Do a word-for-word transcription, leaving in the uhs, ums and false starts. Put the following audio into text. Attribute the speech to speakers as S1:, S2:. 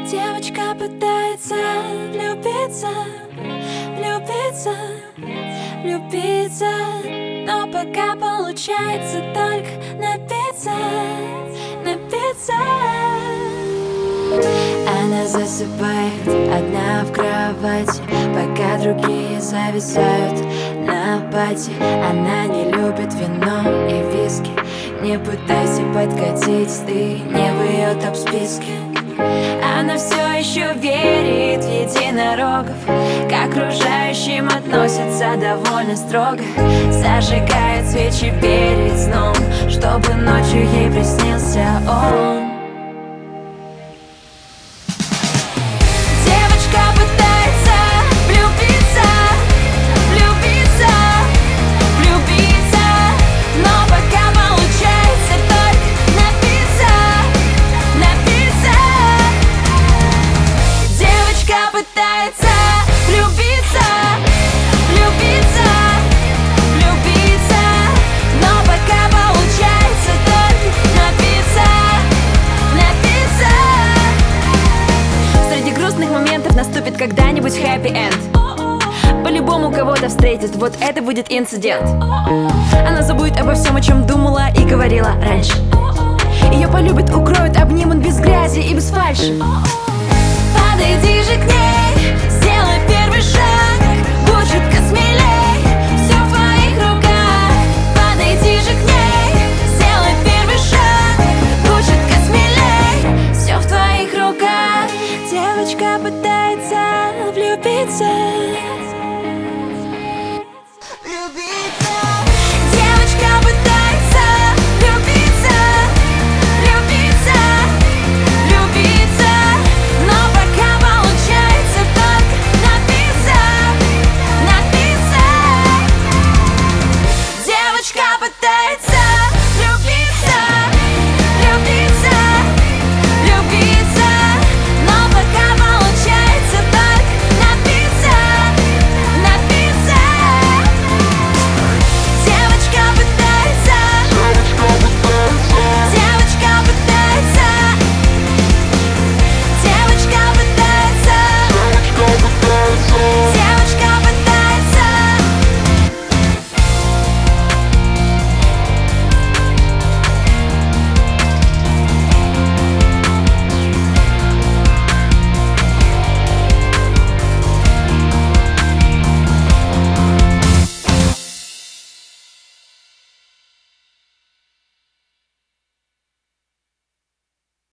S1: Девочка пытается влюбиться, влюбиться, влюбиться, но пока получается только напиться, напиться. Она засыпает одна в кровати, пока другие зависают на пати. Она не любит вино и виски. Не пытайся подкатить, ты не в ее топ-списке. Она все еще верит в единорогов, к окружающим относится довольно строго. Зажигает свечи перед сном, чтобы ночью ей приснился он. Пытается влюбиться, влюбиться, влюбиться, но пока получается только напиться, напиться. Среди грустных моментов наступит когда-нибудь хэппи-энд. По-любому кого-то встретит, вот это будет инцидент. Она забудет обо всем, о чем думала и говорила раньше. Ее полюбят, укроют, обнимут без грязи и без фальши. Подойди же к ней, сделай первый шаг, будь чутко смелей, все в твоих руках. Подойди же к ней, сделай первый шаг, будь чутко смелей, все в твоих руках. Девочка пытается влюбиться.